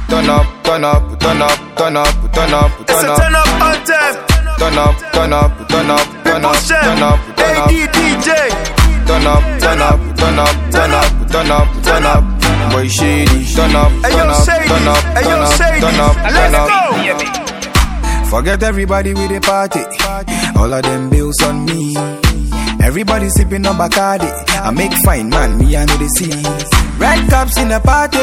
turn up, turn up, turn up, turn up, turn up, It's turn a up. turn up anthem. Turn up, turn up, turn up, turn up, turn up, turn up. ADDJ. Turn up, turn up, turn up, turn up, turn up, turn up. Boy shady, turn up, turn up, turn up, turn up, turn up, turn up. Forget everybody with the party. All of them bills on me. Everybody sipping on Bacardi. I make fine man, me I know the sea. Red cups in the party,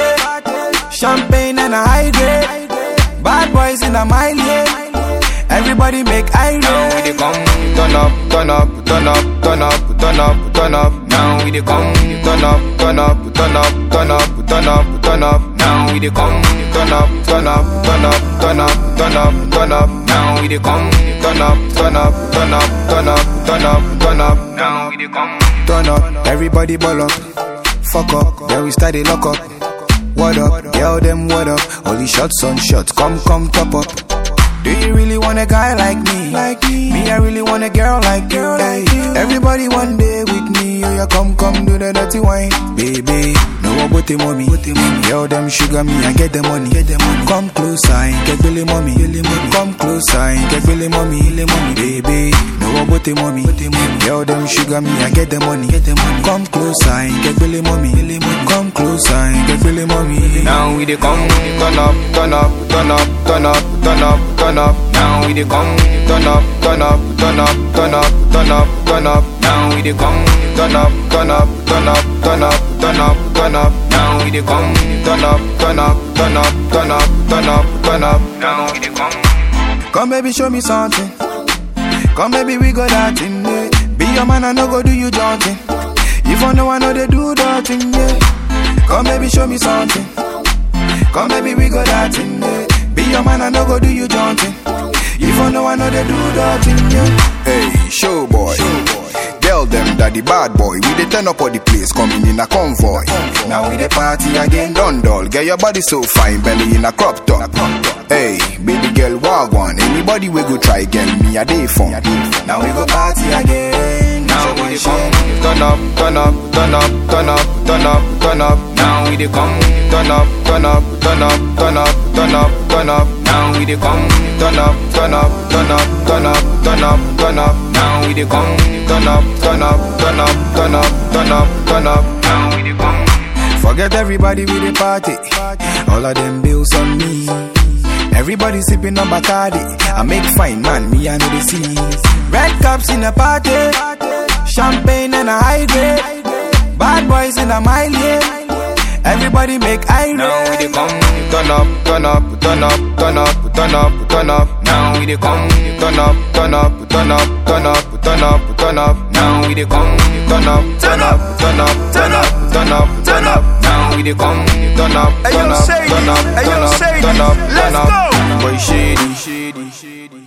champagne and a hydrate. Bad boys in a mile, yeah. Everybody make irate. Now we dey come, turn up, turn up, turn up, turn up, turn up, turn up. Now we dey come, turn up, turn up, turn up, turn up, turn up, turn up. Now we dey come, turn up, turn up, turn up, turn up, turn up, turn up. Now we dey come, turn up, turn up, turn up, turn up, turn up, turn up. Now we dey come, turn up. Everybody ball up, fuck up, then we start the lock up. What up, tell them what up. Only shots on shots, come top up. Do you really want a guy like me? Me, I really want a girl like you. Hey. Everybody one day with me. Oh, yeah, come do the dirty wine, baby. No about the mommy. Girl, them sugar me, I get the money. Come closer, and get Billy mommy. Come closer, and get Billy mommy. Baby, no about the mommy. Girl, them sugar me, I get the money. Come closer, and get Billy mommy. Come closer, and get Billy mommy. Now we dey come, turn up, turn up, turn up, turn up, turn up, turn up. Now we dey come, turn up, turn up, turn up, turn up, turn up, turn up. Now we dey come, turn up, turn up, turn up, turn up, turn up, turn up. Now we dey come, turn up, turn up, turn up, turn up, turn up, turn up. Now we dey come. Come baby, show me something. Come baby, we go that thing, yeah. Be your man, I no go do you daunting. If I know they do that thing, yeah. Come baby, show me something. Come baby, we go that thing, yeah. Be your man, I no go do you daunting. If I know they do that thing, yeah. Hey, show boy. Tell them that the bad boy, we dey turn up on the place, coming in a convoy. Now we dey party again, Dundal. Get your body so fine, belly in a crop top. Hey, baby girl, wagwan. Anybody we go try again, me a day fun. Now we go party again. Now we dey come, turn up, turn up, turn up, turn up, turn up, turn up. Now we dey come, turn up, turn up, turn up, turn up, turn up, turn up. Now we dey come, turn up, turn up, turn up, turn up, turn up, turn up. Now we dey come, turn up, turn up, turn up, turn up, turn up, turn up. Now we dey come. Forget everybody with the party. All of them bills on me. Everybody sipping on Bacardi. I make fine man, me I know the sea. Red cups in the party, champagne and a hydrate. Bad boys in a mile, yeah. Everybody make irate. Now we dey come, turn up, turn up, turn up, turn up, turn up, turn up. Now we dey come, turn up, turn up, turn up, turn up, turn up, turn up. Now we dey come, turn up, turn up, turn up, turn up, turn up, turn up. Now we dey come, turn up, turn up, turn up, turn up, turn up, turn up. Boy shady.